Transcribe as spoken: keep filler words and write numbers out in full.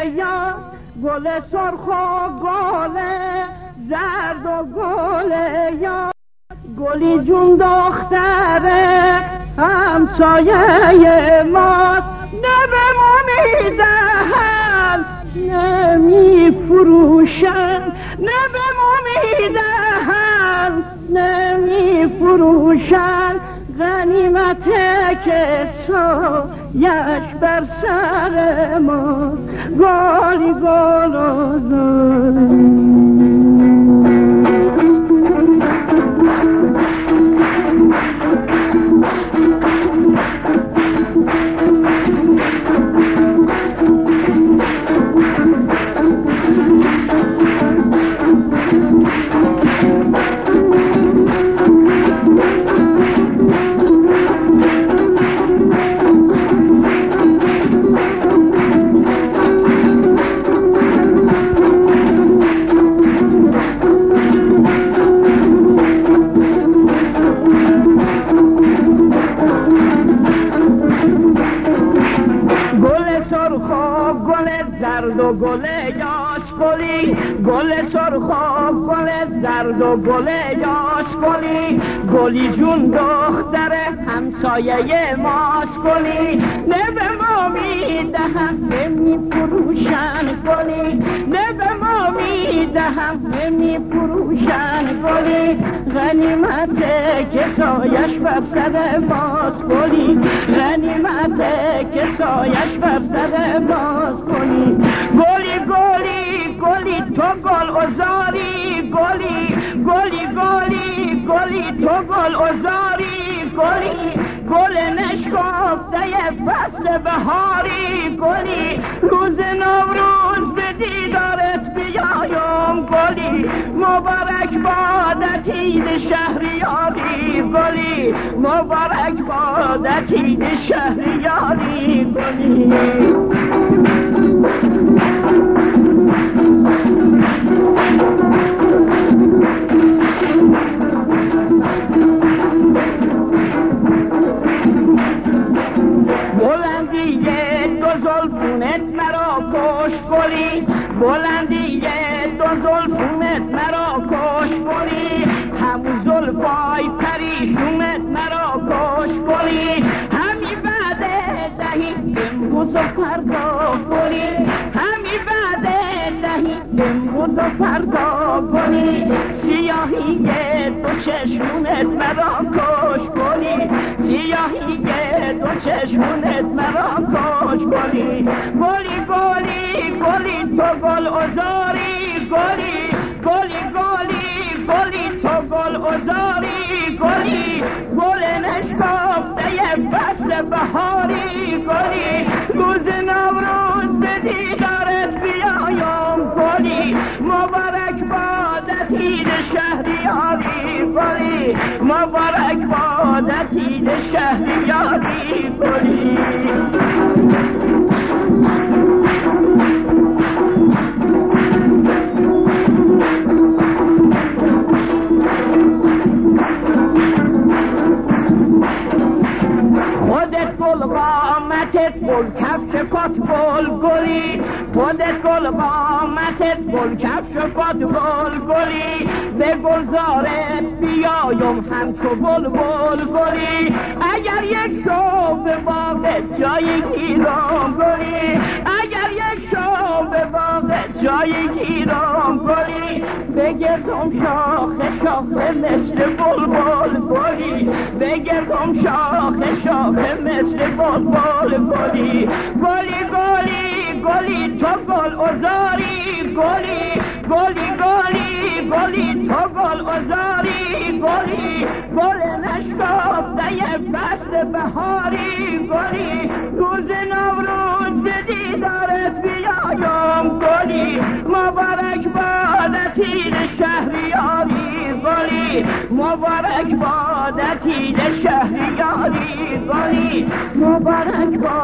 یاس، گل سرخ و گل زرد و گل یاس، گلی جون دختره همسایه ماست. نه به ما میدهن نمی فروشن، نه به ما میدهن نمی فروشن، غنیمته که سایش بر سر ما، گالی گل و زاری. گل یاس گلی، گل سرخ و گل زرد و گل یاس گلی، گلی جون دختر همسایه ماست. گلی نه به ما میدهم نمی فروشن، گلی نه به ما میدهم نمی فروشن، گلی غنیمته که سایش بر سر ماست. گلی غنیمته که سایش بر سر ماست. گلی گلی گلی گلی تو گل ازاری، گلی گلی گلی گلی تو گل ازاری، گلی گل نشکافته فصل بهاری، گلی روز نوروز به دیدارت بیایم، گلی مبارک باد عید شهریاری، گلی مبارک باد عید شهریاری، گلی بلندی دو زلفونت مرا کش، گلی بلندی دو زلفونت مرا کش، گلی همون زلفای پریشونت مرا کش، گلی همی بعد دهی امروز و فردا، گلی همی بعد دهی امروز و فردا، گلی سیاهی دو چشمونت مرا کش، گلی سیاهی دو چشمونت مرا کش، گلی گلی گلی گلی تو گل ازاری، گلی گلی گلی گلی تو گل ازاری، گلی گل نشکافته فصل بهاری، گلی روز نوروز به دیدارت بیایم، گلی مبارک باد عید شهریاری، گلی مبارک باد عید شهریاری، گلی خودت گل قامتت گل کفش پات گل، گلی خودت گل قامتت گل کفش پات گل، گلی به گلزارت بیایم همچو گل بل، گلی اگر یک شو به باغت جایی گیرم، گلی اگر یک شو به باغت جایی گیرم، گلی بگردم شاخه شاخه مثل بلبل، گلی بگردم شاخه شاخه مثل بلبل، گلی گلی گلی گلی تو گل ازاری، گلی گلی گلی گلی تو گل ازاری، گلی گل نشکافته فصل بهاری، گلی روز نوروز به دیدارت بیایم، گلی مبارک باد عید شهریاری، گلی مبارک باد عید شهریاری، گلی مبارک باد